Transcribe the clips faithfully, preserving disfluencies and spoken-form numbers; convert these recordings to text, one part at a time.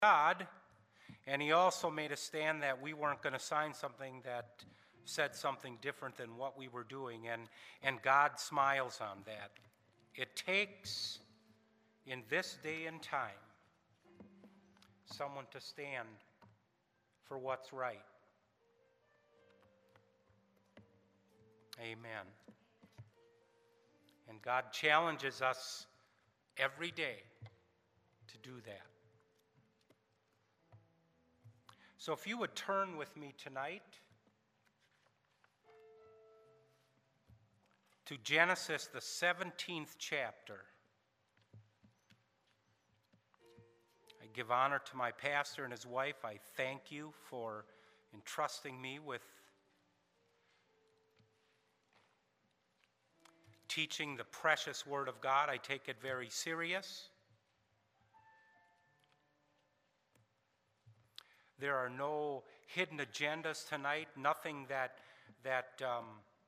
God, and he also made a stand that we weren't going to sign something that said something different than what we were doing, and, and God smiles on that. It takes, in this day and time, someone to stand for what's right. Amen. And God challenges us every day to do that. So if you would turn with me tonight to Genesis, the seventeenth chapter. I give honor to my pastor and his wife. I thank you for entrusting me with teaching the precious Word of God. I take it very serious. There are no hidden agendas tonight, nothing that, that um,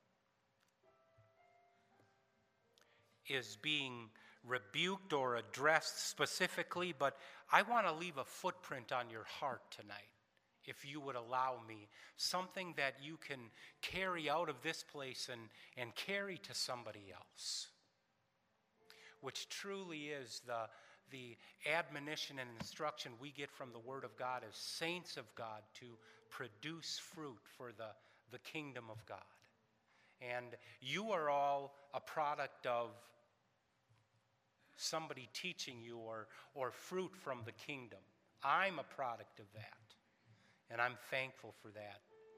is being rebuked or addressed specifically, but I want to leave a footprint on your heart tonight, if you would allow me, something that you can carry out of this place and, and carry to somebody else, which truly is the the admonition and instruction we get from the Word of God as saints of God to produce fruit for the, the kingdom of God. And you are all a product of somebody teaching you or, or fruit from the kingdom. I'm a product of that, and I'm thankful for that.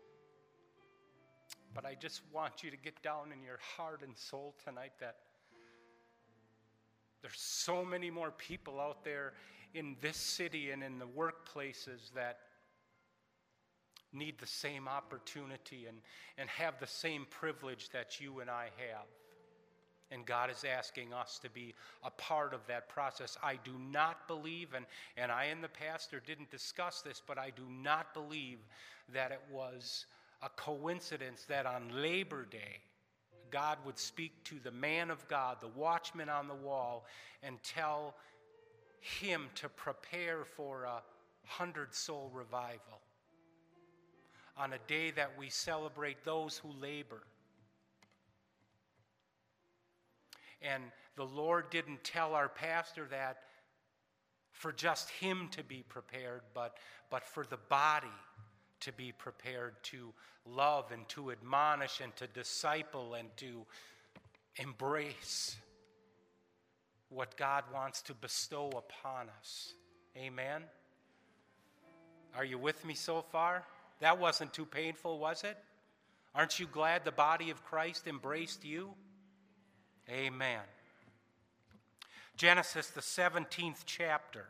But I just want you to get down in your heart and soul tonight that there's so many more people out there in this city and in the workplaces that need the same opportunity and, and have the same privilege that you and I have. And God is asking us to be a part of that process. I do not believe, and, and I and the pastor didn't discuss this, but I do not believe that it was a coincidence that on Labor Day, God would speak to the man of God, the watchman on the wall, and tell him to prepare for a hundred-soul revival on a day that we celebrate those who labor. And the Lord didn't tell our pastor that for just him to be prepared, but, but for the body to be prepared to love and to admonish and to disciple and to embrace what God wants to bestow upon us. Amen? Are you with me so far? That wasn't too painful, was it? Aren't you glad the body of Christ embraced you? Amen. Genesis, the seventeenth chapter.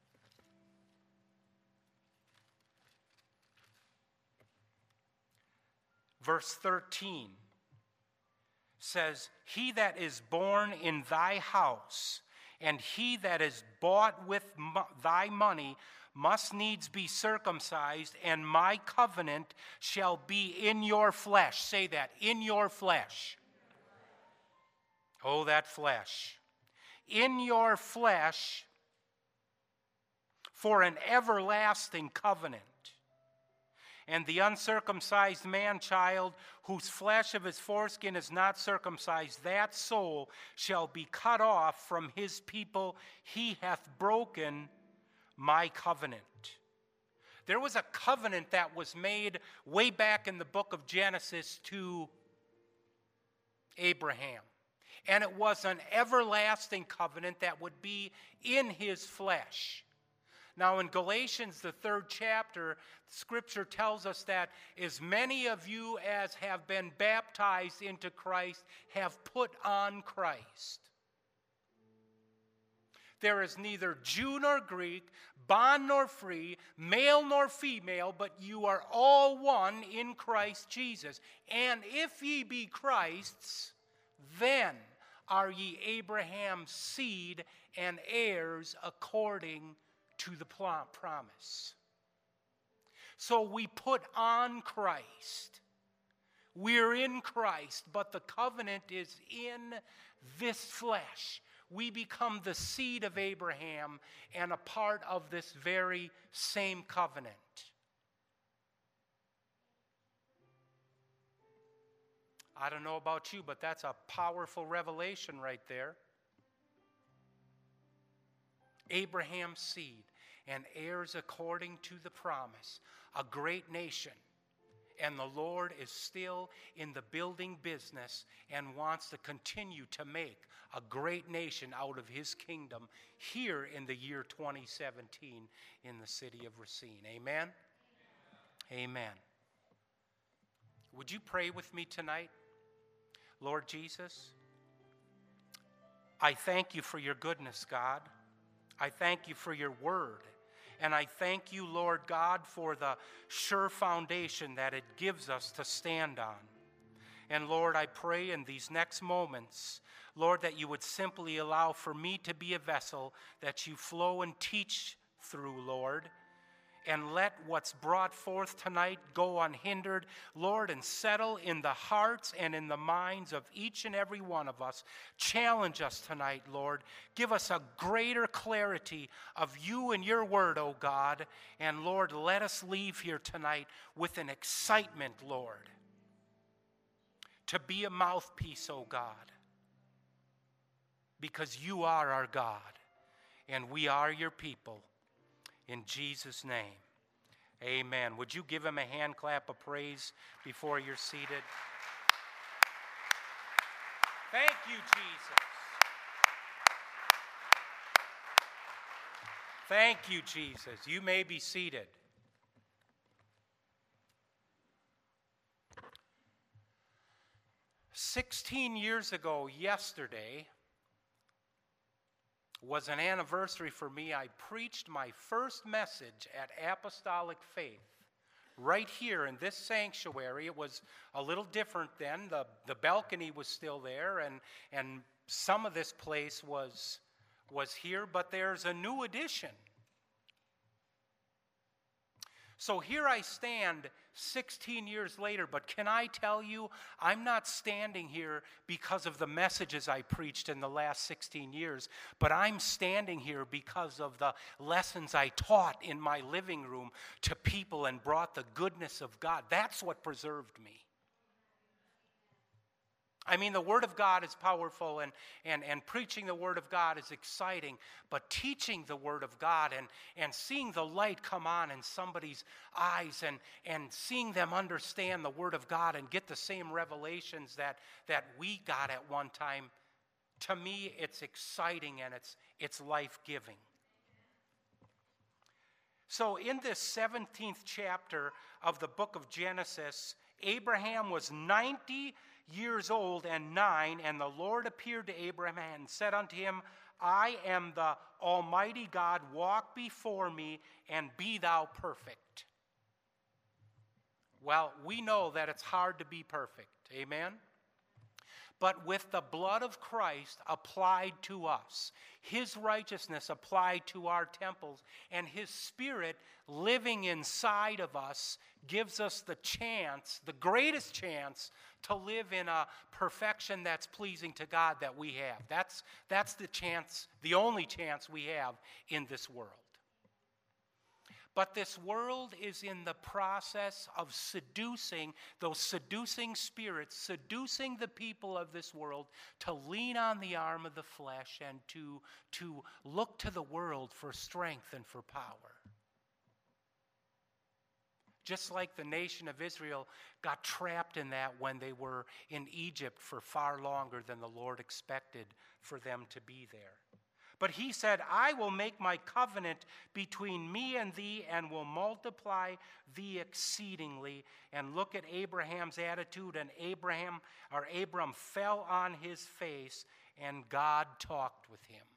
Verse thirteen says, "He that is born in thy house, and he that is bought with mo- thy money, must needs be circumcised, and my covenant shall be in your flesh." Say that, in your flesh. Oh, that flesh. In your flesh for an everlasting covenant. And the uncircumcised man-child, whose flesh of his foreskin is not circumcised, that soul shall be cut off from his people. He hath broken my covenant. There was a covenant that was made way back in the book of Genesis to Abraham. And it was an everlasting covenant that would be in his flesh. Now in Galatians, the third chapter, Scripture tells us that as many of you as have been baptized into Christ have put on Christ. There is neither Jew nor Greek, bond nor free, male nor female, but you are all one in Christ Jesus. And if ye be Christ's, then are ye Abraham's seed and heirs according to the promise. So we put on Christ. We're in Christ, but the covenant is in this flesh. we become the seed of Abraham and a part of this very same covenant. I don't know about you, but that's a powerful revelation right there. Abraham's seed and heirs according to the promise, a great nation. And the Lord is still in the building business and wants to continue to make a great nation out of his kingdom here in the year twenty seventeen in the city of Racine. Amen? Amen. Amen. Would you pray with me tonight? Lord Jesus, I thank you for your goodness, God. I thank you for your word. And I thank you, Lord God, for the sure foundation that it gives us to stand on. And Lord, I pray in these next moments, Lord, that you would simply allow for me to be a vessel that you flow and teach through, Lord. And let what's brought forth tonight go unhindered, Lord, and settle in the hearts and in the minds of each and every one of us. Challenge us tonight, Lord. Give us a greater clarity of you and your word, O God. And Lord, let us leave here tonight with an excitement, Lord, to be a mouthpiece, O God, because you are our God and we are your people. In Jesus' name, amen. Would you give him a hand clap of praise before you're seated? Thank you, Jesus. Thank you, Jesus. You may be seated. Sixteen years ago yesterday was an anniversary for me. I preached my first message at Apostolic Faith right here in this sanctuary. It was a little different then. The, the balcony was still there, and, and some of this place was, was here, but there's a new addition. So here I stand sixteen years later, but can I tell you, I'm not standing here because of the messages I preached in the last sixteen years, but I'm standing here because of the lessons I taught in my living room to people and brought the goodness of God. That's what preserved me. I mean, the Word of God is powerful, and, and, and preaching the Word of God is exciting, but teaching the Word of God and, and seeing the light come on in somebody's eyes and, and seeing them understand the Word of God and get the same revelations that, that we got at one time, to me, it's exciting and it's, it's life-giving. So in this seventeenth chapter of the book of Genesis, Abraham was ninety years old and nine, and the Lord appeared to Abraham and said unto him, I am the Almighty God, walk before me and be thou perfect. Well, we know that it's hard to be perfect, amen? But with the blood of Christ applied to us, his righteousness applied to our temples, and his Spirit living inside of us gives us the chance, the greatest chance, to live in a perfection that's pleasing to God that we have. That's, that's the chance, the only chance we have in this world. But this world is in the process of seducing, those seducing spirits, seducing the people of this world to lean on the arm of the flesh and to, to look to the world for strength and for power. Just like the nation of Israel got trapped in that when they were in Egypt for far longer than the Lord expected for them to be there. But he said, I will make my covenant between me and thee and will multiply thee exceedingly. And look at Abraham's attitude. And Abraham, or Abram fell on his face, and God talked with him.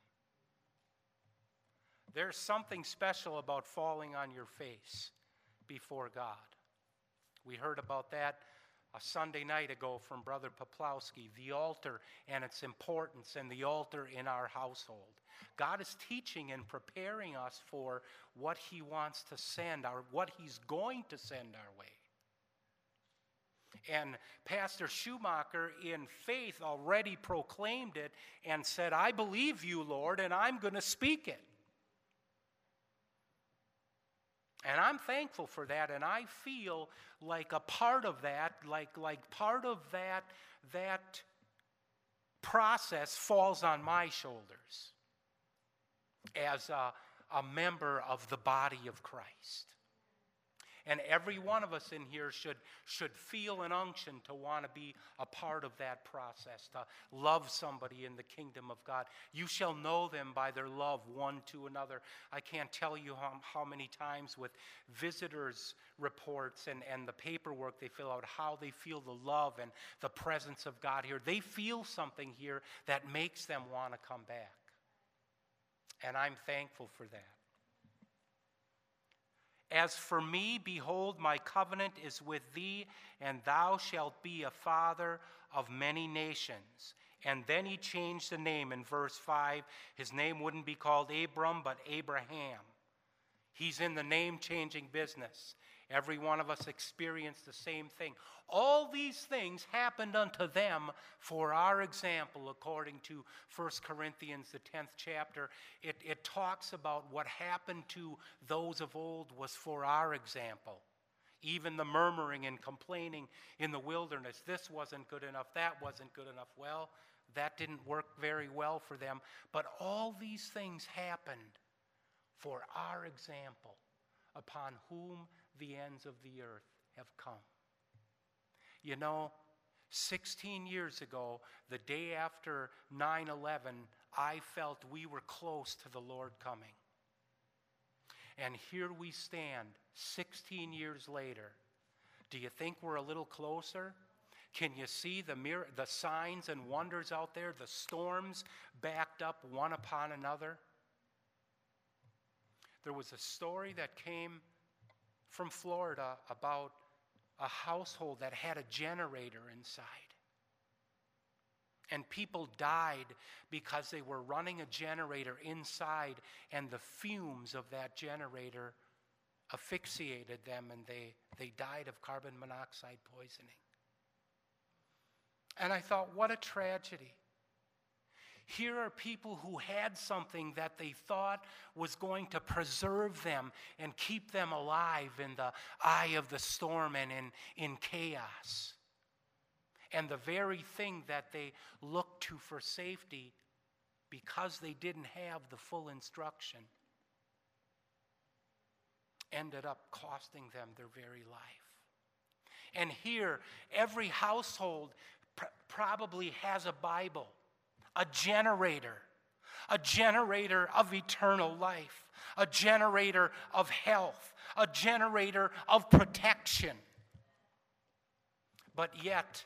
There's something special about falling on your face before God. We heard about that a Sunday night ago from Brother Poplowski, the altar and its importance, and the altar in our household. God is teaching and preparing us for what he wants to send, or what he's going to send our way. And Pastor Schumacher, in faith, already proclaimed it and said, I believe you, Lord, and I'm going to speak it. And I'm thankful for that, and I feel like a part of that, like, like part of that, that process falls on my shoulders as a, a member of the body of Christ. And every one of us in here should, should feel an unction to want to be a part of that process, to love somebody in the kingdom of God. You shall know them by their love one to another. I can't tell you how, how many times with visitors' reports and, and the paperwork they fill out, how they feel the love and the presence of God here. They feel something here that makes them want to come back. And I'm thankful for that. As for me, behold, my covenant is with thee, and thou shalt be a father of many nations. And then he changed the name in verse five. His name wouldn't be called Abram, but Abraham. He's in the name-changing business. Every one of us experienced the same thing. All these things happened unto them for our example, according to First Corinthians, the tenth chapter. It, it talks about what happened to those of old was for our example. Even the murmuring and complaining in the wilderness, this wasn't good enough, that wasn't good enough. Well, that didn't work very well for them. But all these things happened for our example, upon whom the ends of the earth have come. You know, sixteen years ago, the day after nine eleven, I felt we were close to the Lord coming. And here we stand, sixteen years later. Do you think we're a little closer? Can you see the mir- the signs and wonders out there, the storms backed up one upon another? There was a story that came from Florida about a household that had a generator inside. And people died because they were running a generator inside, and the fumes of that generator asphyxiated them, and they, they died of carbon monoxide poisoning. And I thought, what a tragedy. Here are people who had something that they thought was going to preserve them and keep them alive in the eye of the storm and in, in chaos. And the very thing that they looked to for safety, because they didn't have the full instruction, ended up costing them their very life. And here, every household pr- probably has a Bible. A generator, a generator of eternal life, a generator of health, a generator of protection. But yet,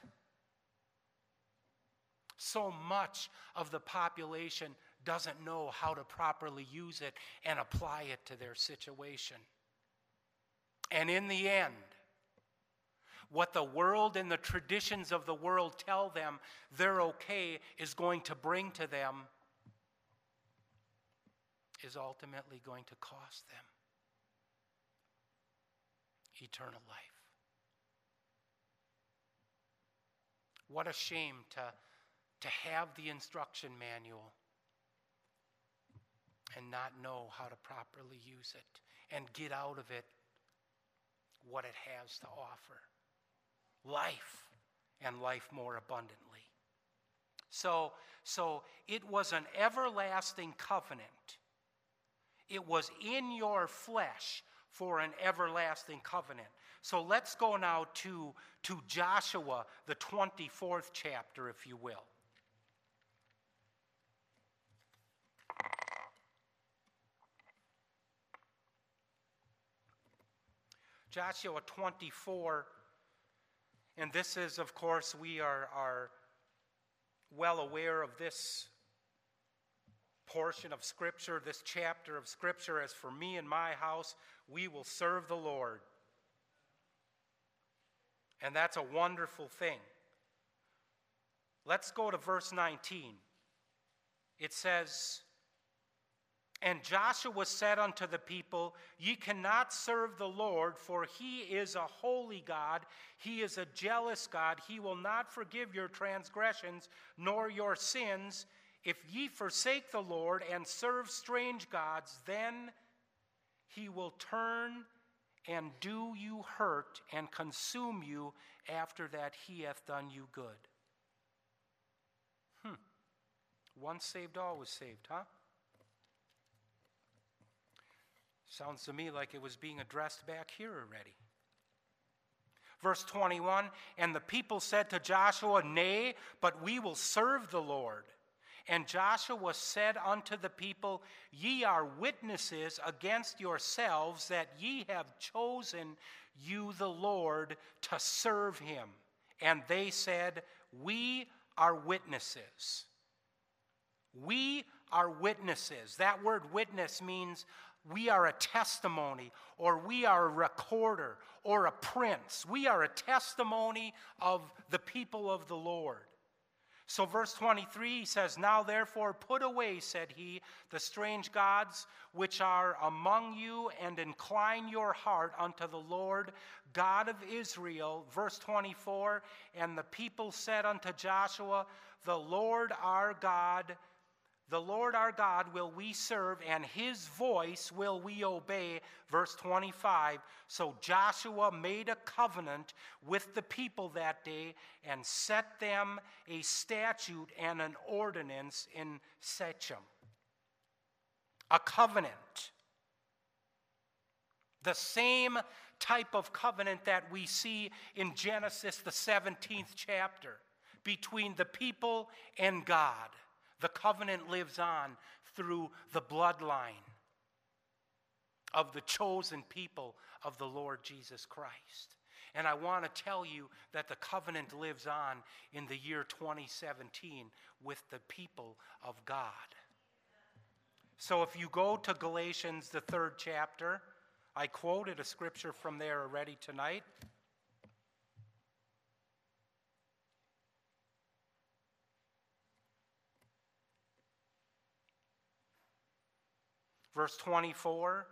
so much of the population doesn't know how to properly use it and apply it to their situation. And in the end, what the world and the traditions of the world tell them they're okay is going to bring to them is ultimately going to cost them eternal life. What a shame to, to have the instruction manual and not know how to properly use it and get out of it what it has to offer. Life, and life more abundantly. So, so it was an everlasting covenant. It was in your flesh for an everlasting covenant. So let's go now to, to Joshua, the twenty-fourth chapter, if you will. Joshua twenty-four. And this is, of course, we are, are well aware of this portion of Scripture, this chapter of Scripture. As for me and my house, we will serve the Lord. And that's a wonderful thing. Let's go to verse nineteen. It says, And Joshua said unto the people, Ye cannot serve the Lord, for he is a holy God. He is a jealous God. He will not forgive your transgressions nor your sins. If ye forsake the Lord and serve strange gods, then he will turn and do you hurt and consume you after that he hath done you good. Hmm. Once saved, always saved, huh? Sounds to me like it was being addressed back here already. Verse twenty-one, and the people said to Joshua, Nay, but we will serve the Lord. And Joshua said unto the people, Ye are witnesses against yourselves that ye have chosen you the Lord to serve him. And they said, We are witnesses. We are witnesses. That word witness means we are a testimony, or we are a recorder, or a prince. We are a testimony of the people of the Lord. So verse twenty-three, he says, Now therefore put away, said he, the strange gods which are among you, and incline your heart unto the Lord God of Israel. Verse twenty-four, and the people said unto Joshua, The Lord our God, the Lord our God will we serve, and his voice will we obey. Verse twenty-five, so Joshua made a covenant with the people that day and set them a statute and an ordinance in Shechem. A covenant. The same type of covenant that we see in Genesis, the seventeenth chapter, between the people and God. The covenant lives on through the bloodline of the chosen people of the Lord Jesus Christ. And I want to tell you that the covenant lives on in the year twenty seventeen with the people of God. So if you go to Galatians, the third chapter, I quoted a scripture from there already tonight. Verse twenty-four,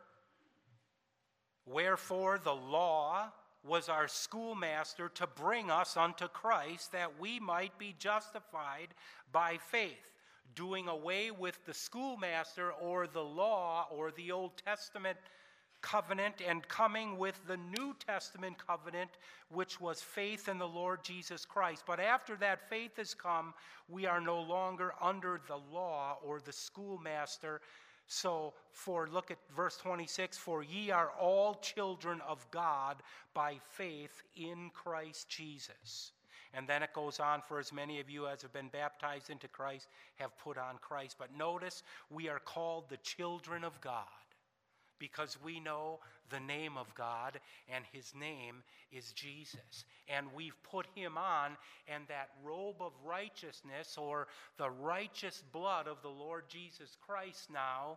wherefore the law was our schoolmaster to bring us unto Christ, that we might be justified by faith, doing away with the schoolmaster or the law or the Old Testament covenant, and coming with the New Testament covenant, which was faith in the Lord Jesus Christ. But after that faith has come, we are no longer under the law or the schoolmaster. So, for look at verse twenty-six, for ye are all children of God by faith in Christ Jesus. And then it goes on, for as many of you as have been baptized into Christ have put on Christ. But notice, we are called the children of God because we know the name of God, and his name is Jesus. And we've put him on, and that robe of righteousness, or the righteous blood of the Lord Jesus Christ now,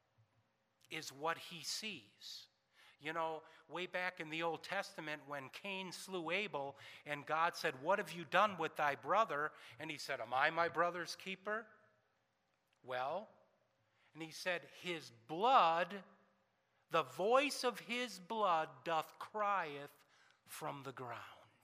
is what he sees. You know, way back in the Old Testament when Cain slew Abel, and God said, What have you done with thy brother? And he said, Am I my brother's keeper? Well, and he said, His blood, the voice of his blood doth crieth from the ground.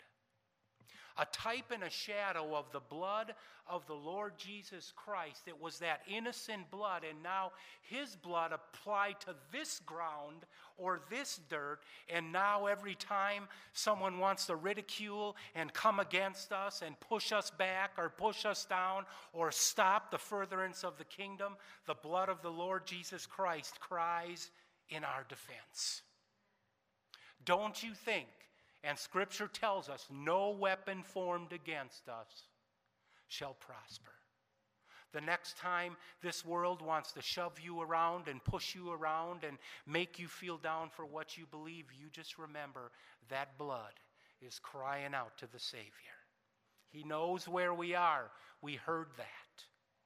A type and a shadow of the blood of the Lord Jesus Christ. It was that innocent blood, and now his blood applied to this ground or this dirt, and now every time someone wants to ridicule and come against us and push us back or push us down or stop the furtherance of the kingdom, the blood of the Lord Jesus Christ cries in our defense. Don't you think, and Scripture tells us, no weapon formed against us shall prosper. The next time this world wants to shove you around and push you around and make you feel down for what you believe, you just remember that blood is crying out to the Savior. He knows where we are. We heard that.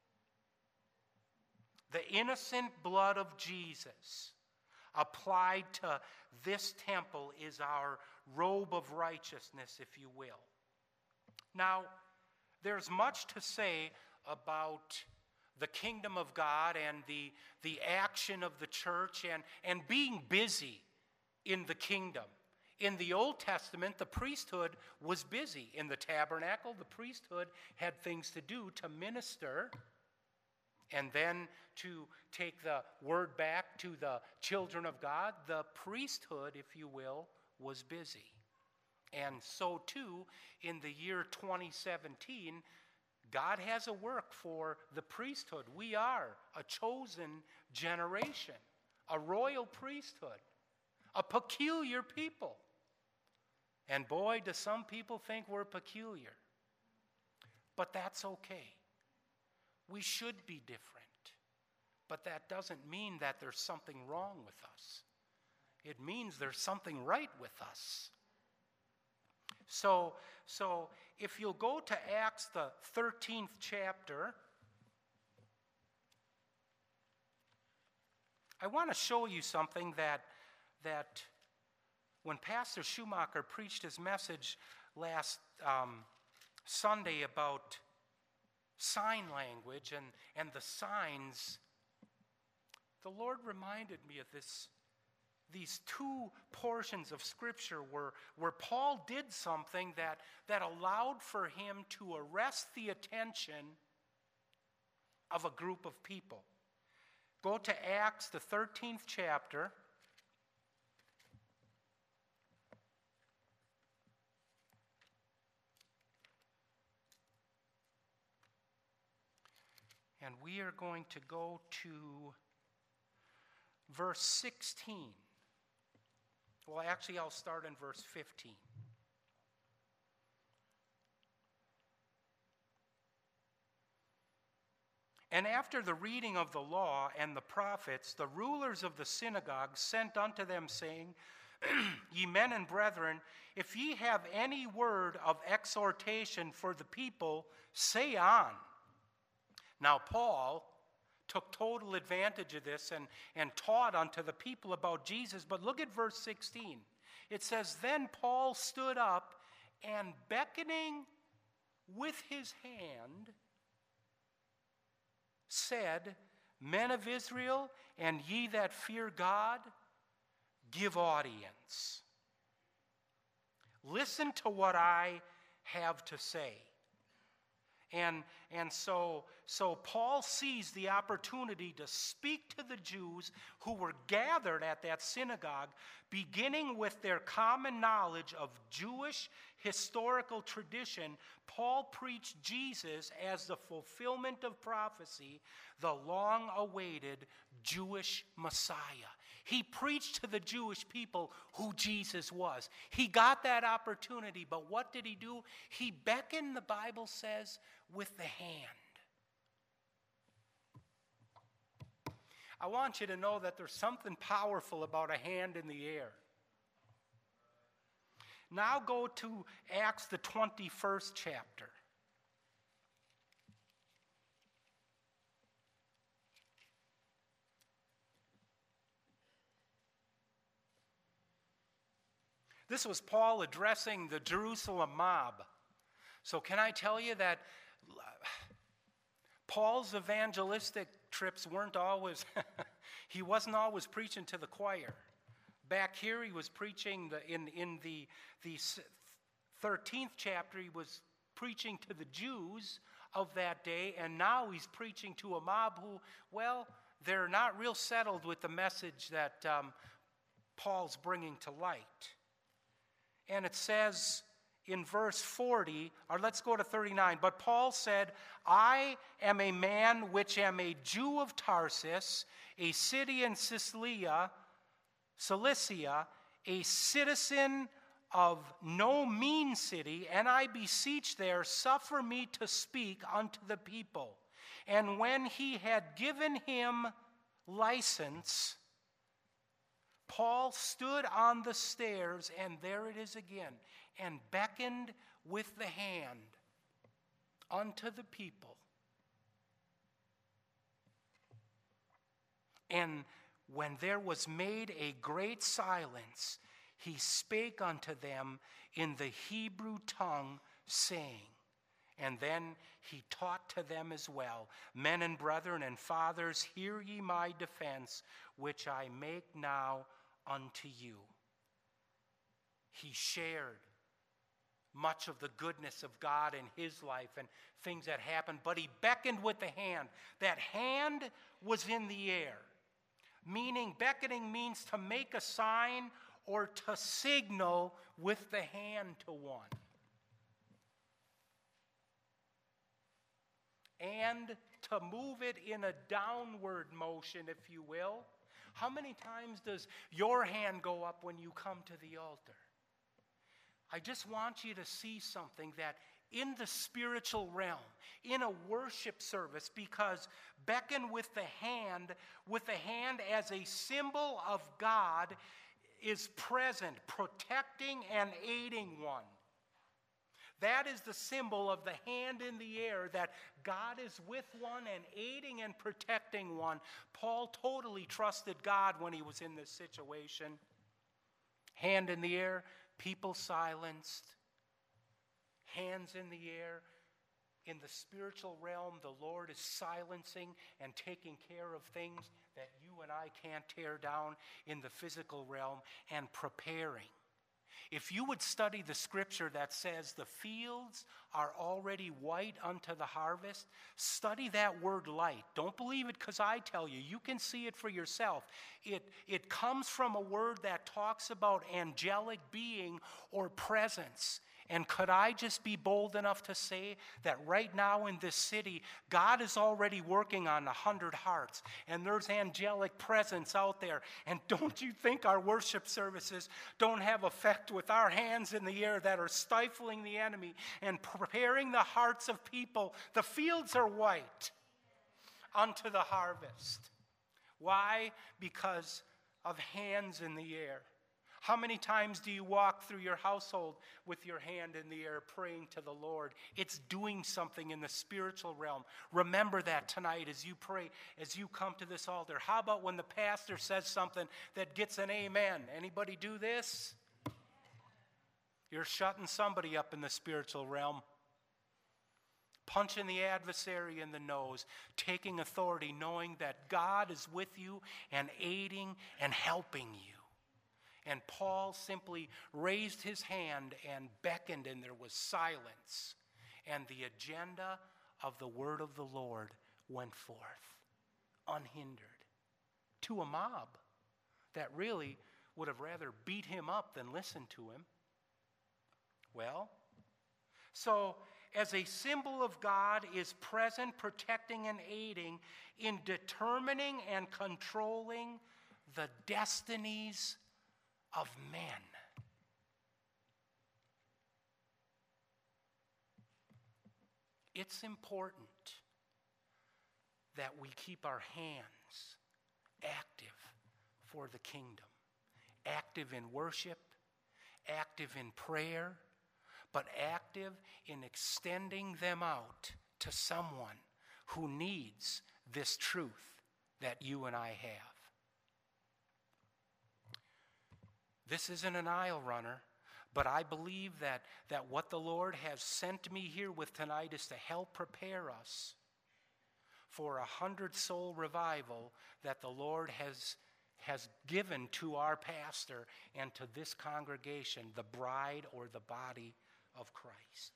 The innocent blood of Jesus applied to this temple is our robe of righteousness, if you will. Now, there's much to say about the kingdom of God and the, the action of the church and, and being busy in the kingdom. In the Old Testament, the priesthood was busy. In the tabernacle, the priesthood had things to do to minister and then to take the word back to the children of God. The priesthood, if you will, was busy. And so too, in the year twenty seventeen, God has a work for the priesthood. We are a chosen generation, a royal priesthood, a peculiar people. And boy, do some people think we're peculiar. But that's okay. We should be different. But that doesn't mean that there's something wrong with us. It means there's something right with us. So, so if you'll go to Acts, the thirteenth chapter, I want to show you something that, that when Pastor Schumacher preached his message last um, Sunday about sign language and, and the signs, the Lord reminded me of this. These two portions of Scripture where, where Paul did something that, that allowed for him to arrest the attention of a group of people. Go to Acts, the thirteenth chapter. And we are going to go to verse sixteen. Well, actually, I'll start in verse fifteen. And after the reading of the law and the prophets, the rulers of the synagogue sent unto them, saying, Ye men and brethren, if ye have any word of exhortation for the people, say on. Now Paul took total advantage of this and, and taught unto the people about Jesus. But look at verse sixteen. It says, Then Paul stood up and beckoning with his hand said, Men of Israel, and ye that fear God, give audience. Listen to what I have to say. And, and so, so Paul sees the opportunity to speak to the Jews who were gathered at that synagogue, beginning with their common knowledge of Jewish historical tradition. Paul preached Jesus as the fulfillment of prophecy, the long-awaited Jewish Messiah. He preached to the Jewish people who Jesus was. He got that opportunity, but what did he do? He beckoned, the Bible says, with the hand. I want you to know that there's something powerful about a hand in the air. Now go to Acts, the twenty-first chapter. This was Paul addressing the Jerusalem mob. So can I tell you that Paul's evangelistic trips weren't always, he wasn't always preaching to the choir. Back here he was preaching, the, in, in the, the thirteenth chapter, he was preaching to the Jews of that day, and now he's preaching to a mob who, well, they're not real settled with the message that um, Paul's bringing to light. And it says in verse forty, or let's go to thirty-nine, but Paul said, I am a man which am a Jew of Tarsus, a city in Cilicia, Cilicia, a citizen of no mean city, and I beseech there, suffer me to speak unto the people. And when he had given him license, Paul stood on the stairs, and there it is again, and beckoned with the hand unto the people. And when there was made a great silence, he spake unto them in the Hebrew tongue, saying, And then he taught to them as well, men and brethren and fathers, hear ye my defense, which I make now unto you. He shared much of the goodness of God in his life and things that happened, but he beckoned with the hand. That hand was in the air, meaning beckoning means to make a sign or to signal with the hand to one. And to move it in a downward motion, if you will. How many times does your hand go up when you come to the altar? I just want you to see something that in the spiritual realm, in a worship service, because beckon with the hand, with the hand as a symbol of God, is present, protecting and aiding one. That is the symbol of the hand in the air, that God is with one and aiding and protecting one. Paul totally trusted God when he was in this situation. Hand in the air, people silenced. Hands in the air. In the spiritual realm, the Lord is silencing and taking care of things that you and I can't tear down in the physical realm, and preparing. If you would study the scripture that says the fields are already white unto the harvest, study that word light. Don't believe it because I tell you. You can see it for yourself. It, it comes from a word that talks about angelic being or presence. And could I just be bold enough to say that right now in this city, God is already working on a hundred hearts, and there's angelic presence out there. And don't you think our worship services don't have effect with our hands in the air that are stifling the enemy and preparing the hearts of people? The fields are white unto the harvest. Why? Because of hands in the air. How many times do you walk through your household with your hand in the air praying to the Lord? It's doing something in the spiritual realm. Remember that tonight as you pray, as you come to this altar. How about when the pastor says something that gets an amen? Anybody do this? You're shutting somebody up in the spiritual realm. Punching the adversary in the nose, taking authority, knowing that God is with you and aiding and helping you. And Paul simply raised his hand and beckoned, and there was silence. And the agenda of the word of the Lord went forth, unhindered, to a mob that really would have rather beat him up than listen to him. Well, so as a symbol of God is present, protecting and aiding in determining and controlling the destinies of men. It's important that we keep our hands active for the kingdom, active in worship, active in prayer, but active in extending them out to someone who needs this truth that you and I have. This isn't an aisle runner, but I believe that, that what the Lord has sent me here with tonight is to help prepare us for a hundred-soul revival that the Lord has, has given to our pastor and to this congregation, the bride or the body of Christ.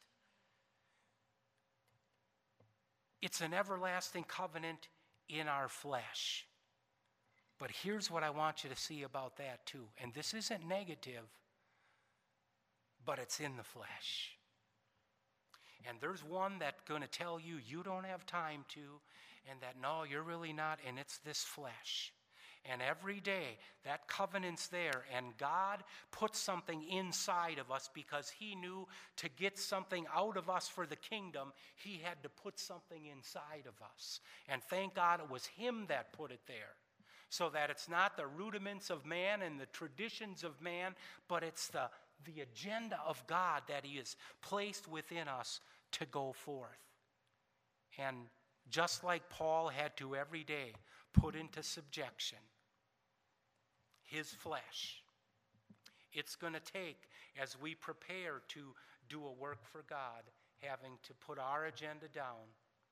It's an everlasting covenant in our flesh. But here's what I want you to see about that too. And this isn't negative, but it's in the flesh. And there's one that's going to tell you you don't have time to, and that no, you're really not, and it's this flesh. And every day, that covenant's there, and God put something inside of us because he knew to get something out of us for the kingdom, he had to put something inside of us. And thank God it was him that put it there. So that it's not the rudiments of man and the traditions of man, but it's the, the agenda of God that he has placed within us to go forth. And just like Paul had to every day put into subjection his flesh, it's going to take, as we prepare to do a work for God, having to put our agenda down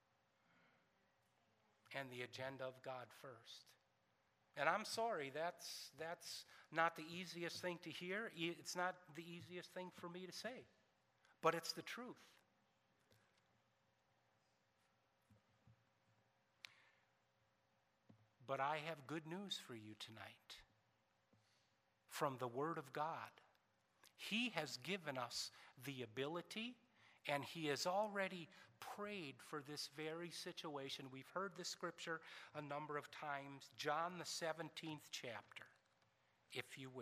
and the agenda of God first. And I'm sorry, that's, that's not the easiest thing to hear. It's not the easiest thing for me to say, but it's the truth. But I have good news for you tonight from the Word of God. He has given us the ability, and He has already prayed for this very situation. We've heard this scripture a number of times. John, the seventeenth chapter, if you will.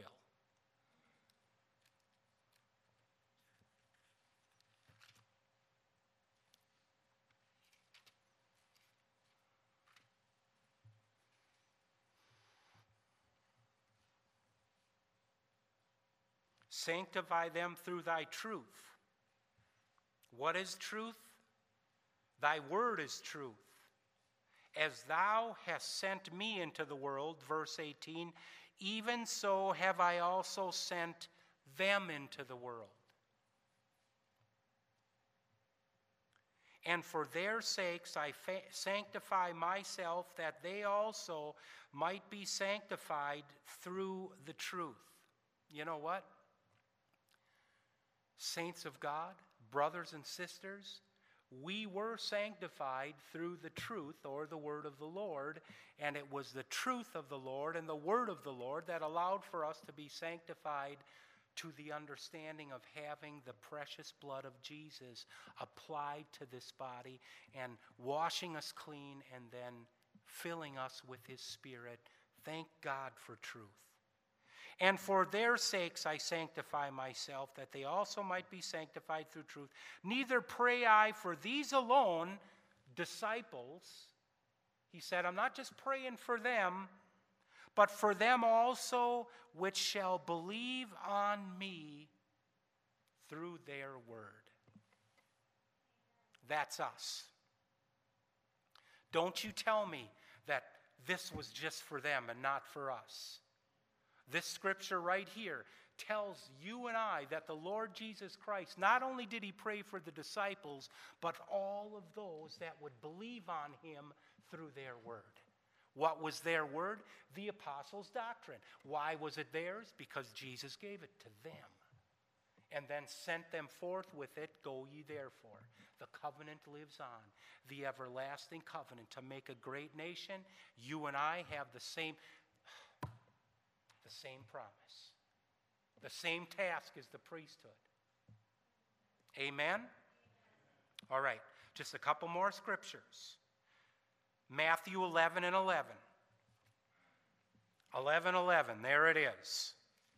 Sanctify them through thy truth. What is truth? Thy word is truth. As thou hast sent me into the world, verse eighteen, even so have I also sent them into the world. And for their sakes I fa- sanctify myself, that they also might be sanctified through the truth. You know what? Saints of God, brothers and sisters, we were sanctified through the truth, or the word of the Lord, and it was the truth of the Lord and the word of the Lord that allowed for us to be sanctified to the understanding of having the precious blood of Jesus applied to this body and washing us clean and then filling us with His Spirit. Thank God for truth. And for their sakes I sanctify myself, that they also might be sanctified through truth. Neither pray I for these alone, disciples. He said, I'm not just praying for them, but for them also which shall believe on me through their word. That's us. Don't you tell me that this was just for them and not for us. This scripture right here tells you and I that the Lord Jesus Christ, not only did He pray for the disciples, but all of those that would believe on Him through their word. What was their word? The apostles' doctrine. Why was it theirs? Because Jesus gave it to them and then sent them forth with it. Go ye therefore. The covenant lives on. The everlasting covenant to make a great nation. You and I have the same The same promise. The same task as the priesthood. Amen? All right, just a couple more scriptures. Matthew eleven and eleven. eleven eleven, there it is.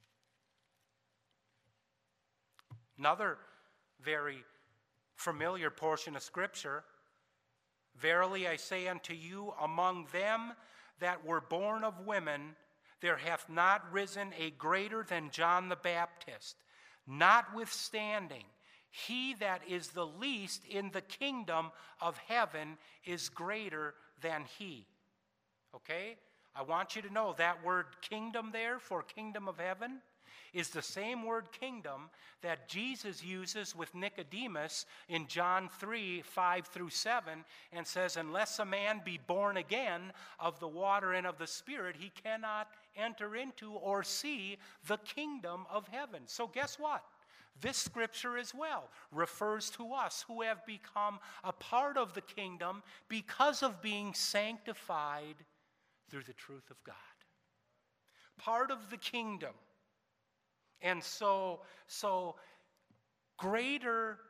Another very familiar portion of scripture. Verily I say unto you, among them that were born of women, there hath not risen a greater than John the Baptist. Notwithstanding, he that is the least in the kingdom of heaven is greater than he. Okay? I want you to know that word kingdom there for kingdom of heaven is the same word kingdom that Jesus uses with Nicodemus in John three, five through seven, and says, unless a man be born again of the water and of the Spirit, he cannot enter into or see the kingdom of heaven. So guess what? This scripture as well refers to us who have become a part of the kingdom because of being sanctified through the truth of God. Part of the kingdom. And so, so greater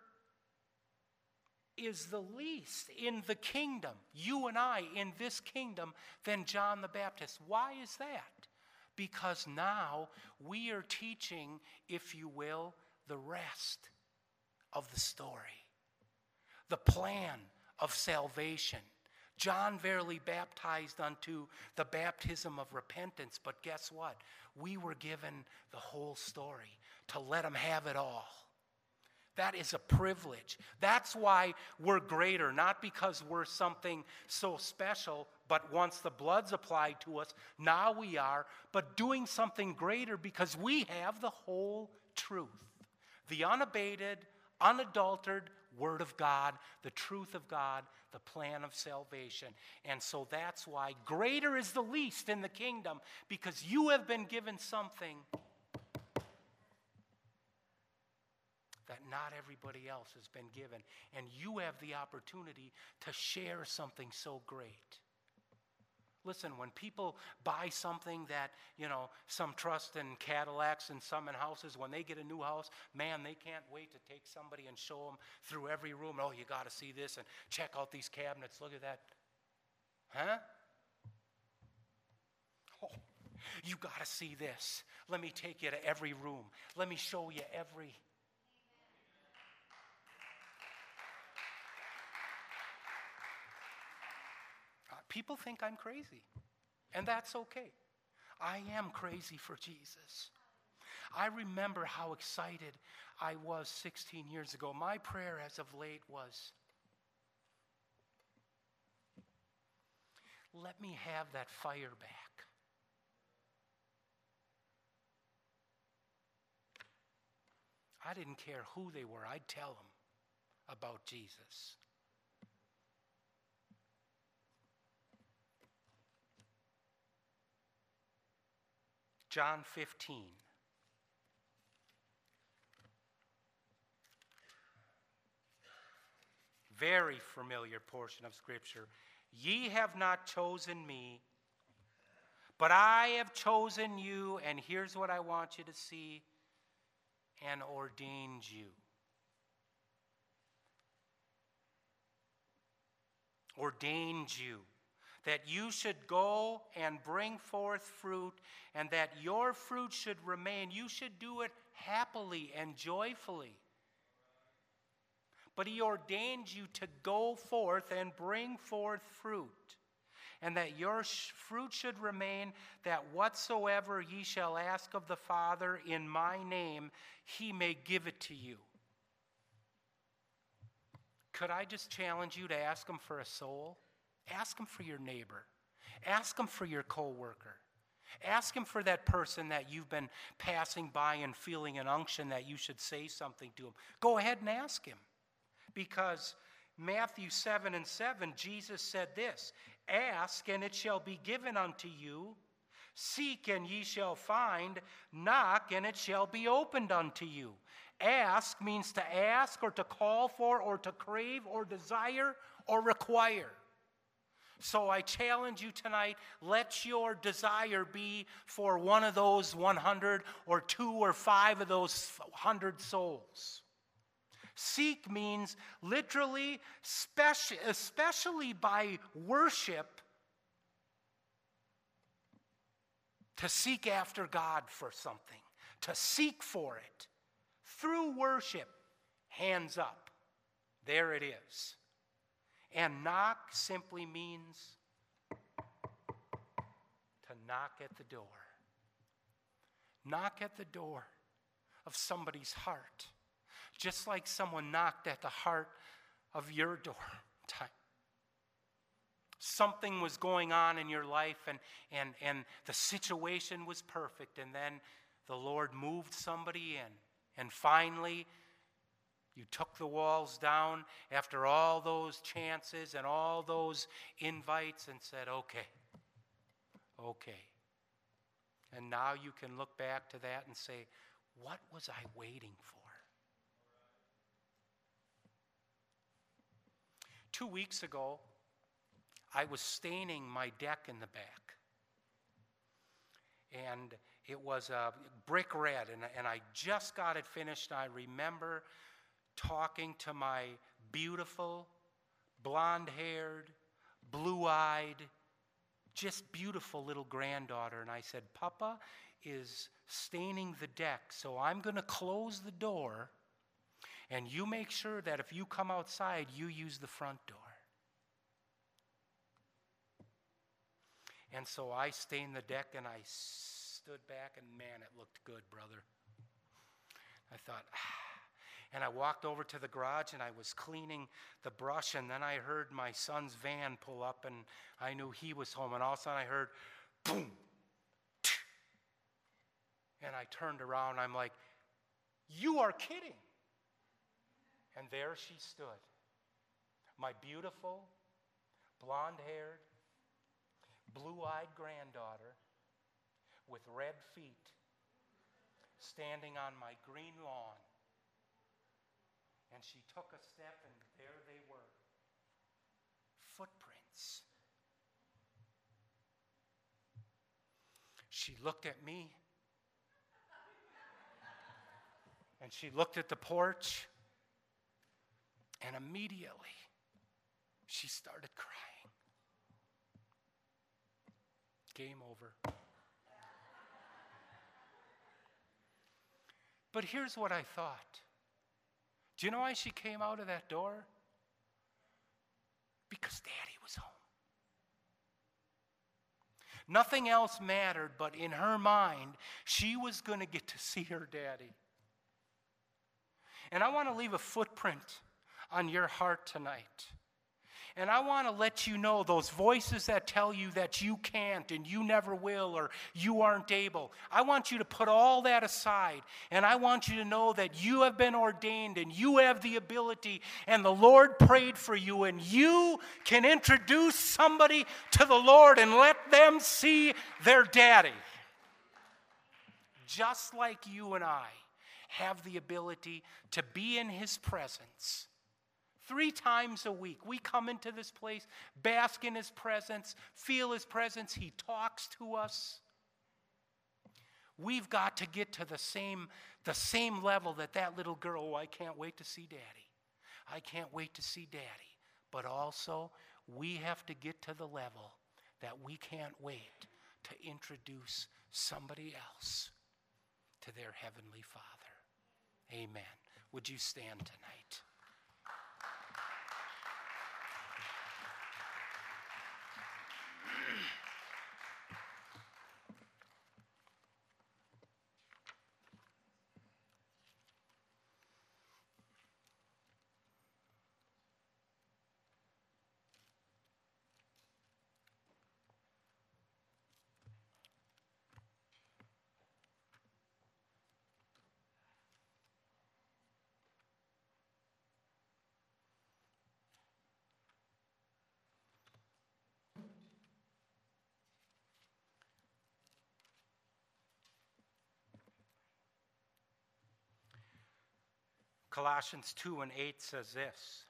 is the least in the kingdom, you and I in this kingdom, than John the Baptist. Why is that? Because now we are teaching, if you will, the rest of the story, the plan of salvation. John verily baptized unto the baptism of repentance, but guess what? We were given the whole story to let him have it all. That is a privilege. That's why we're greater, not because we're something so special, but once the blood's applied to us, now we are, but doing something greater because we have the whole truth, the unabated, unadulterated Word of God, the truth of God, the plan of salvation. And so that's why greater is the least in the kingdom, because you have been given something that not everybody else has been given. And you have the opportunity to share something so great. Listen, when people buy something that, you know, some trust in Cadillacs and some in houses, when they get a new house, man, they can't wait to take somebody and show them through every room. Oh, you got to see this and check out these cabinets. Look at that. Huh? Oh, you got to see this. Let me take you to every room. Let me show you every... People think I'm crazy, and that's okay. I am crazy for Jesus. I remember how excited I was sixteen years ago. My prayer as of late was, let me have that fire back. I didn't care who they were. I'd tell them about Jesus. John fifteen. Very familiar portion of Scripture. Ye have not chosen me, but I have chosen you, and here's what I want you to see, and ordained you. Ordained you. That you should go and bring forth fruit, and that your fruit should remain. You should do it happily and joyfully. But he ordained you to go forth and bring forth fruit, and that your sh- fruit should remain, that whatsoever ye shall ask of the Father in my name, he may give it to you. Could I just challenge you to ask him for a soul? Ask him for your neighbor. Ask him for your coworker. Ask him for that person that you've been passing by and feeling an unction that you should say something to him. Go ahead and ask him. Because Matthew seven and seven, Jesus said this, ask and it shall be given unto you. Seek and ye shall find. Knock and it shall be opened unto you. Ask means to ask or to call for or to crave or desire or require. So I challenge you tonight, let your desire be for one of those one hundred or two or five of those one hundred souls. Seek means literally, speci- especially by worship, to seek after God for something, to seek for it. Through worship, hands up. There it is. And knock simply means to knock at the door. Knock at the door of somebody's heart. Just like someone knocked at the heart of your door. Something was going on in your life, and, and, and the situation was perfect, and then the Lord moved somebody in. And finally, you took the walls down after all those chances and all those invites and said, okay, okay. And now you can look back to that and say, what was I waiting for? Two weeks ago, I was staining my deck in the back. And it was a brick red, and, and I just got it finished. I remember talking to my beautiful, blonde-haired, blue-eyed, just beautiful little granddaughter. And I said, Papa is staining the deck, so I'm going to close the door, and you make sure that if you come outside, you use the front door. And so I stained the deck, and I stood back, and man, it looked good, brother. I thought, ah. And I walked over to the garage, and I was cleaning the brush, and then I heard my son's van pull up, and I knew he was home, and all of a sudden I heard, boom, and I turned around, and I'm like, you are kidding. And there she stood, my beautiful, blonde-haired, blue-eyed granddaughter with red feet, standing on my green lawn. And she took a step, and there they were, footprints. She looked at me, and she looked at the porch, and immediately she started crying. Game over. But here's what I thought. Do you know why she came out of that door? Because Daddy was home. Nothing else mattered, but in her mind, she was going to get to see her daddy. And I want to leave a footprint on your heart tonight. And I want to let you know those voices that tell you that you can't and you never will or you aren't able. I want you to put all that aside. And I want you to know that you have been ordained and you have the ability and the Lord prayed for you and you can introduce somebody to the Lord and let them see their daddy. Just like you and I have the ability to be in his presence. Three times a week, we come into this place, bask in his presence, feel his presence. He talks to us. We've got to get to the same, the same level that that little girl, oh, I can't wait to see Daddy. I can't wait to see Daddy. But also, we have to get to the level that we can't wait to introduce somebody else to their Heavenly Father. Amen. Would you stand tonight? Colossians two and eight says this.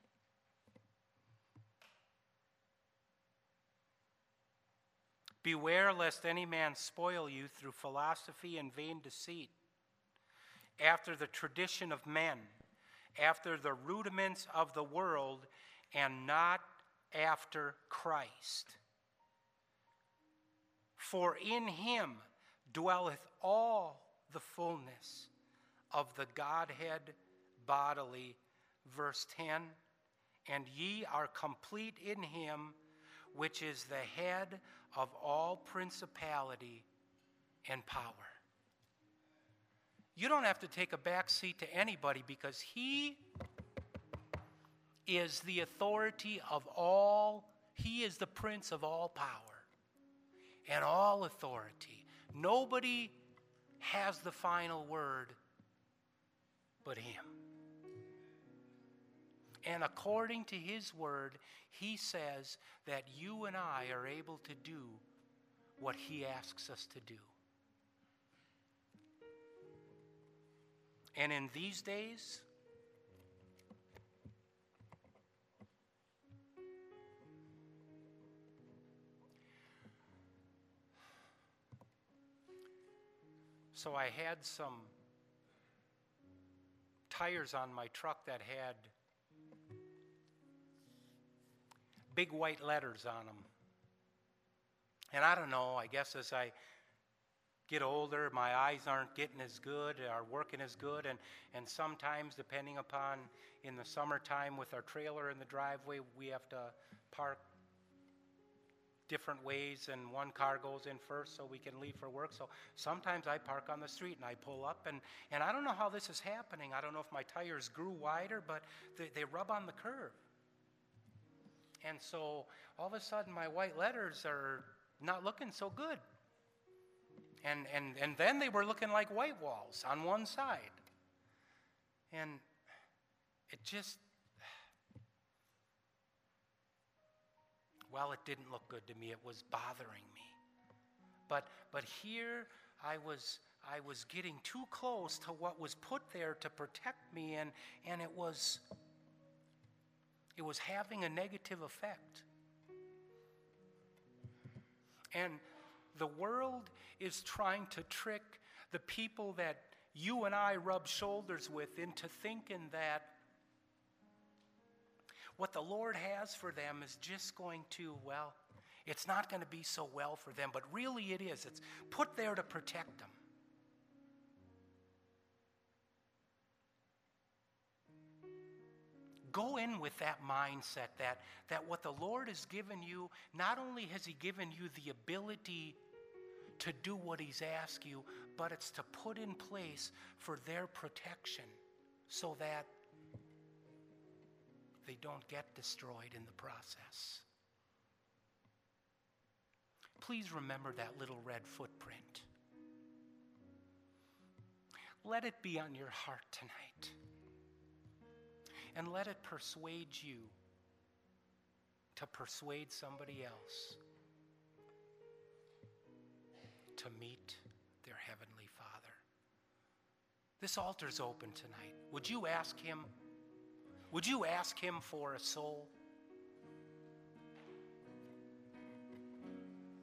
Beware lest any man spoil you through philosophy and vain deceit, after the tradition of men, after the rudiments of the world, and not after Christ. For in him dwelleth all the fullness of the Godhead bodily. Verse ten, and ye are complete in him, which is the head of all principality and power. You don't have to take a back seat to anybody because he is the authority of all. He is the prince of all power and all authority. Nobody has the final word but him. And according to his word, he says that you and I are able to do what he asks us to do. And in these days, so I had some tires on my truck that had big white letters on them. And I don't know, I guess as I get older, my eyes aren't getting as good, are working as good, and, and sometimes, depending upon in the summertime with our trailer in the driveway, we have to park different ways, and one car goes in first so we can leave for work. So sometimes I park on the street and I pull up, and, and I don't know how this is happening. I don't know if my tires grew wider, but they, they rub on the curb. And so all of a sudden my white letters are not looking so good. And, and, and then they were looking like white walls on one side. And it just, well, it didn't look good to me. It was bothering me. But but here I was I was getting too close to what was put there to protect me, and, and it was it was having a negative effect. And the world is trying to trick the people that you and I rub shoulders with into thinking that what the Lord has for them is just going to, well, it's not going to be so well for them, but really it is. It's put there to protect them. Go in with that mindset that, that what the Lord has given you, not only has He given you the ability to do what He's asked you, but it's to put in place for their protection so that they don't get destroyed in the process. Please remember that little red footprint. Let it be on your heart tonight. And let it persuade you to persuade somebody else to meet their Heavenly Father. This altar's open tonight. Would you ask Him? Would you ask Him for a soul?